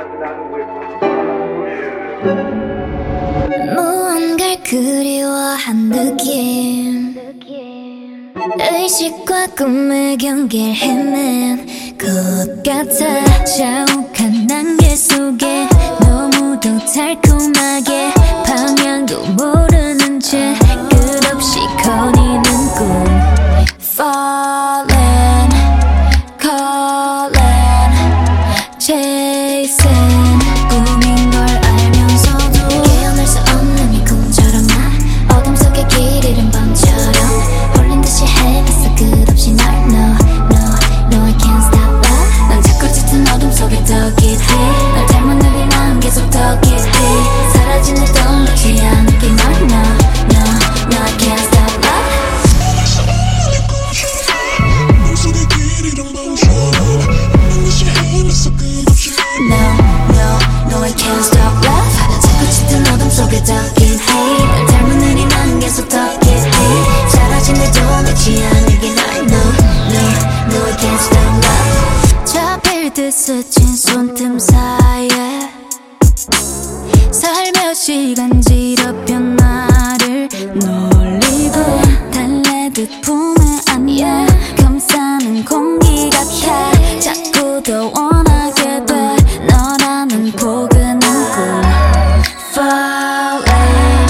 무언가를 그리워한 느낌, 의식과 꿈의 경계를 헤맨 것 같아. 자욱한 안개 속에 너무도 달콤하게 방향도 모르는 채 끝없이 거니는 꿈. Falling, calling, chasing, 꿈인 걸 알면서도 깨어날 수 없는 이 꿈처럼 나 어둠 속에 길 잃은 밤처럼 홀린 듯이 헤맸어 끝없이 널 No, I can't stop love. 난 자꾸 짙은 어둠 속에 더 깊이 널 닮은 눈이 난 계속 더 깊이 사라진 내 떠오르지 않을게 널 No, I can't stop love. No, I can't stop love. 자꾸 짙은 어둠 속에 더 깊이 널 닮은 눈이 난 계속 더 깊이 사라진 내 떠오르지 않을게 널 No, I can't stop love. 잡힐 듯 스친 손틈 사이에 살며시 간지럽혀 나를 놀리고 달래듯 품에 안겨 감싸는 공기 같아. 자꾸 더 원하게 돼 너라는 포근한 꿈. Falling,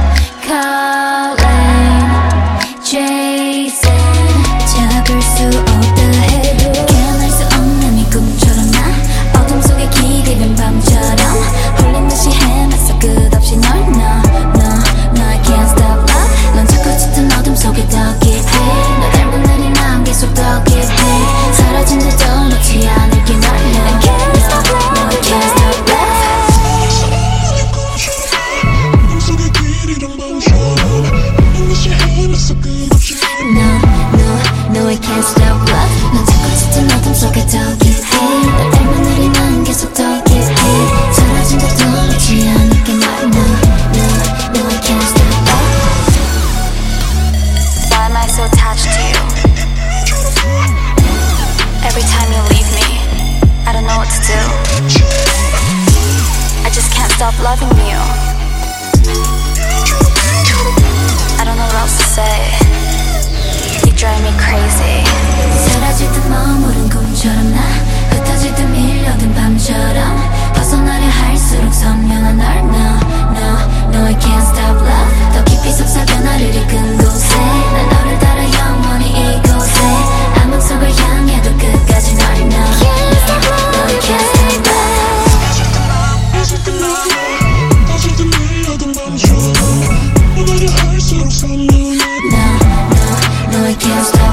calling, chasing, 잡을 수 없다 해도 깨어날 수 없는 이 꿈처럼 나 어둠 속에 길 잃은 밤처럼 홀린 듯이 헤맸어 끝없이 널 No, I can't stop love. 넌 자꾸 짙은 어둠 속에 더 깊이 너 닮은 날이 난 계속 더 깊이 사라진 듯도 놓지 않을게 널 No, I can't stop love. No, I can't stop love. 넌 자꾸 짙은 어둠 속에 더 깊이 널 닮은 날이 난 계속 더 깊이 사라진 듯도 놓지 않을게 널 No, I can't stop love. Why am I so attached to you? Every time you leave me, I don't know what to do. I just can't stop loving you. I don't know what else to say. You drive me crazy. 사라질 듯 머무른 꿈처럼 나 흩어질 듯 밀려든 밤처럼 벗어나려 할수록 선명한 널 No, I can't stop love. 더 깊이 속삭여 나를 이끈 곳에 난 너를 따라 영원히 이곳에 암흑 속을 향해도 끝까지 널 No, I can't stop love. No, I can't stop